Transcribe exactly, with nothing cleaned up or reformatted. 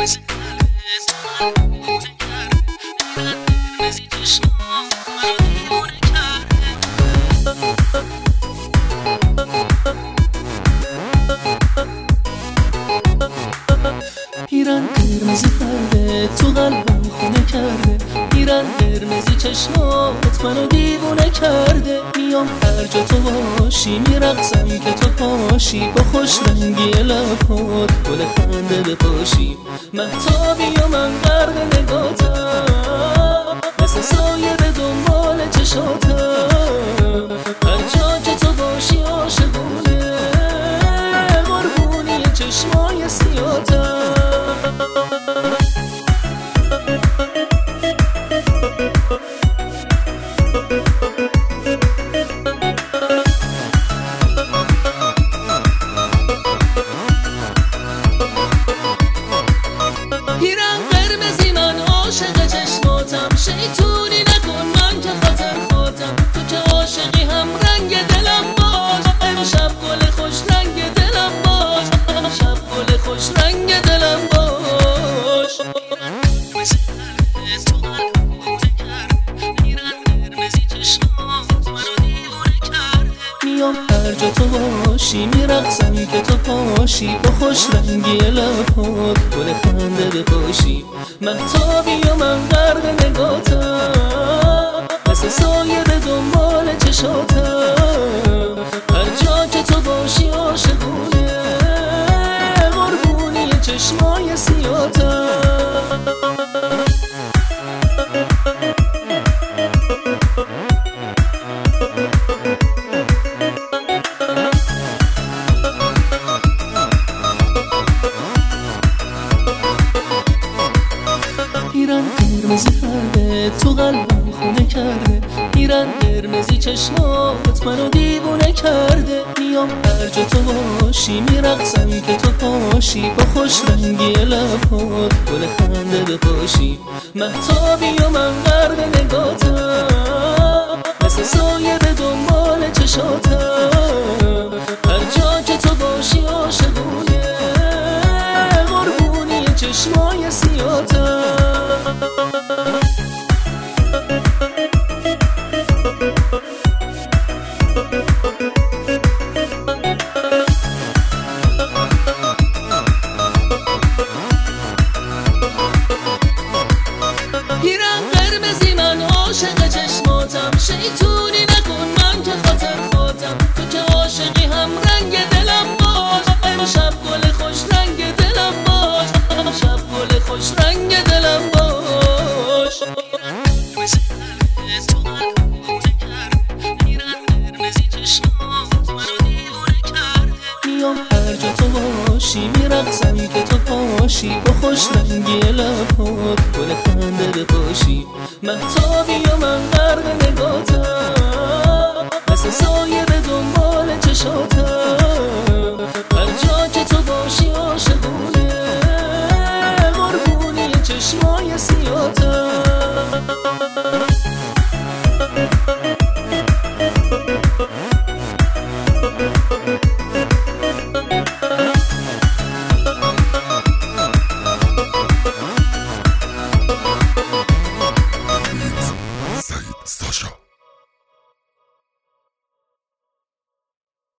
پیرن قرمزی کرده تو قلبم خونه کرده، پیرن قرمزی چشمات منو دیوونه کرده. میام هر جا تو باشی میرقصم که تو پاشی، با خوش رنگی لبات گل خنده بپاشی. مهتابی و من غرق نگاتم، مثل سایه به دنبال چشاتم. هر جا که تو باشی عاشقونه، قربونی چشمای سیاتم. پیرن قرمزی من عاشق چشماتم، شیطونی نکن من که خاطر خودم. تو که عاشقی هم رنگ دلم باش، امشب گل خوش رنگ دلم باش، امشب گل خوش رنگ دلم باش. میام هر جا تو باشی میرقصم که تو پاشی، با خوش رنگی لبات گل خنده بپاشی. مهتابی و من غرق نگاتم، مثل سایه به دنبال چشاتم. هر جا که تو باشی عاشقونه، قربونی چشمای سیاتم. پیرن قرمزی کرده تو قلبم خونه کرده، پیرن قرمزی چشمات منو دیوونه کرده. میام هر جا تو باشی میرقصم که تو پاشی، با خوش رنگی لبات گل خنده بپاشی. مهتابی و من غرق نگاتم، مثل سایه به دنبال چشاتم. هر جا که تو باشی عاشقونه، قربونی چشمای سیاتم. پیرن قرمزی من عاشق چشماتم، شیطونی نکن من که خاطر خودم. تو که عاشقی هم رنگ دلم باش، امشب گل خوش رنگ دلم باش، امشب گل خوش رنگ دلم باش. میام هر جا تو باشی میرقصم که تو پاشی، با خوش رنگی لبات گل خنده بپاشی. مهتاب